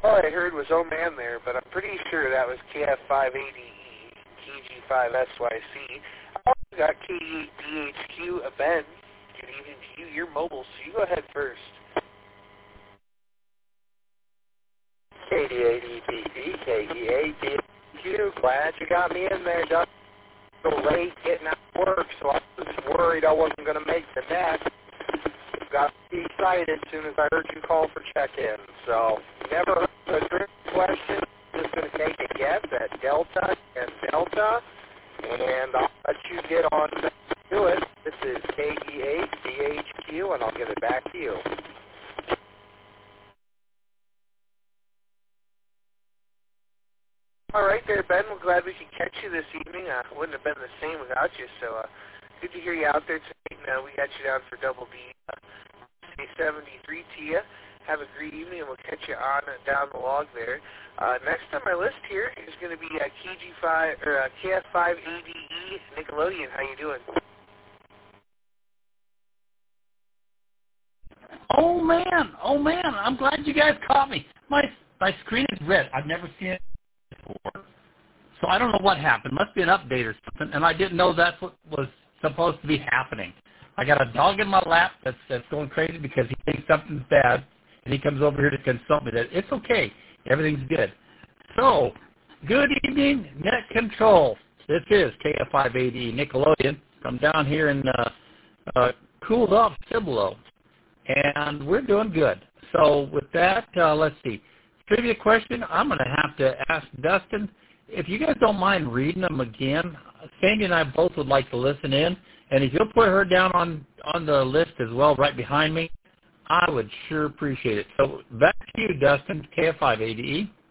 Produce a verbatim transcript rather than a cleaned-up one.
all I heard was "Oh man" there, but I'm pretty sure that was K F five A D E, K G five S Y C. I also got K D eight B H Q, uh, Ben. Good evening to you. You're mobile, so you go ahead first. K D eight E B D, K D eight B H Q, glad you got me in there, Dustin. So late getting out of work, so I was worried I wasn't going to make the net. Got excited as soon as I heard you call for check-in. So never heard a trick question. Just going to take a guess at Delta and Delta, and I'll let you get on to it. This is K D eight B H Q, and I'll give it back to you. All right there, Ben. We're glad we could catch you this evening. Uh, wouldn't have been the same without you, so uh, good to hear you out there tonight. And, uh, we got you down for Double D. Uh, seventy-three to you. Have a great evening, and we'll catch you on uh, down the log there. Uh, next on my list here is going to be uh, K G five or uh, K F five A D E Nickelodeon. How you doing? Oh man, oh man! I'm glad you guys caught me. My my screen is red. I've never seen it before, so I don't know what happened. Must be an update or something, and I didn't know that's what was supposed to be happening. I got a dog in my lap that's that's going crazy because he thinks something's bad, and he comes over here to consult me. That it's okay, everything's good. So, good evening, Net Control. This is K F five A D E Nickelodeon from down here in uh, uh, cooled off Cibolo, and we're doing good. So with that, uh, let's see. Trivia question. I'm going to have to ask Dustin if you guys don't mind reading them again. Sandy and I both would like to listen in. And if you'll put her down on, on the list as well, right behind me, I would sure appreciate it. So back to you, Dustin, K F five A D E.